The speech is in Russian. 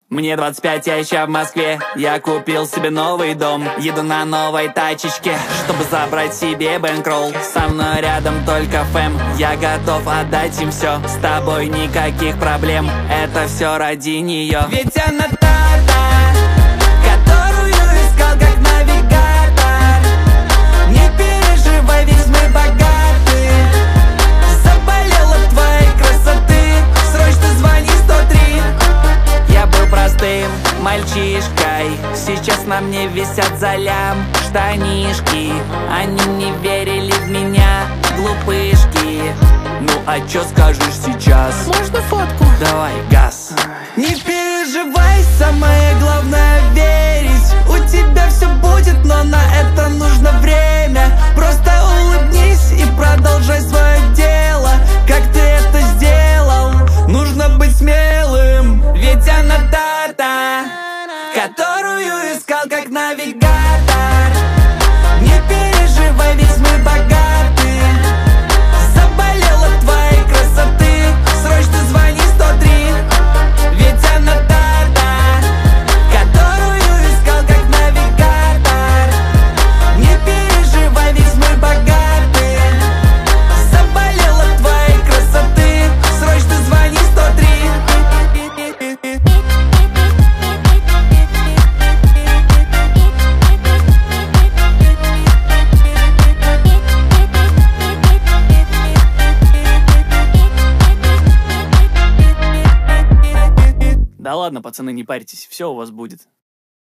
Мне 25, я еще в Москве. Я купил себе новый дом. Еду на новой тачечке, чтобы забрать себе бэнкролл. Со мной рядом только фэм. Я готов отдать им все. С тобой никаких проблем. Это все ради нее. Ведь она та, которую искал как навигатор. Не переживай, ведь мы богаты. Заболел от твоей красоты. Срочно звони 103. Я был простым мальчишкой. Сейчас на мне висят за лям штанишки. Они не верили в меня, глупышки. Ну а чё скажешь сейчас? Можно фотку? Давай, газ. Не переживай, самое главное верить. У тебя все будет, но на это нужно время. Просто улыбнись и продолжай свое дело. Как ты это сделал? Нужно быть смелым. Ведь она та, которую искал как навигатор. Не переживай, ведь мы богаты. Заболел от твоей красоты. Срочно звони 103. Ведь она та, которую искал как навигатор. Не переживай, ведь мы богаты. Заболел от твоей красоты. Срочно звони 103. Да ладно, пацаны, не парьтесь, все у вас будет.